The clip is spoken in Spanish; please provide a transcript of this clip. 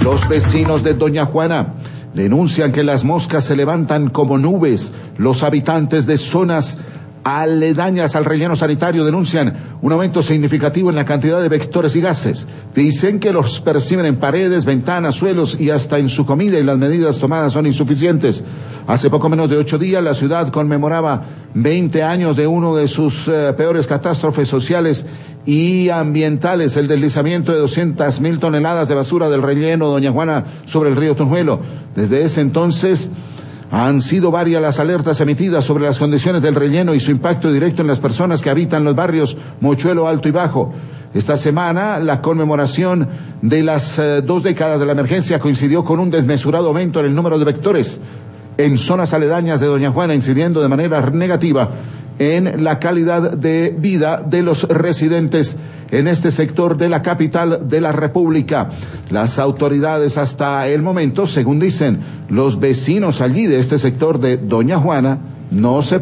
Los vecinos de Doña Juana denuncian que las moscas se levantan como nubes. Los habitantes de zonas aledañas al relleno sanitario denuncian un aumento significativo en la cantidad de vectores y gases. Dicen que los perciben en paredes, ventanas, suelos y hasta en su comida, y las medidas tomadas son insuficientes. Hace poco menos de 8 días la ciudad conmemoraba 20 años de uno de sus peores catástrofes sociales y ambientales, el deslizamiento de 200.000 toneladas de basura del relleno Doña Juana sobre el río Tunjuelo. Desde ese entonces han sido varias las alertas emitidas sobre las condiciones del relleno y su impacto directo en las personas que habitan los barrios Mochuelo, Alto y Bajo. Esta semana, la conmemoración de las 2 décadas de la emergencia coincidió con un desmesurado aumento en el número de vectores en zonas aledañas de Doña Juana, incidiendo de manera negativa en la calidad de vida de los residentes en este sector de la capital de la República. Las autoridades hasta el momento, según dicen los vecinos allí de este sector de Doña Juana, no se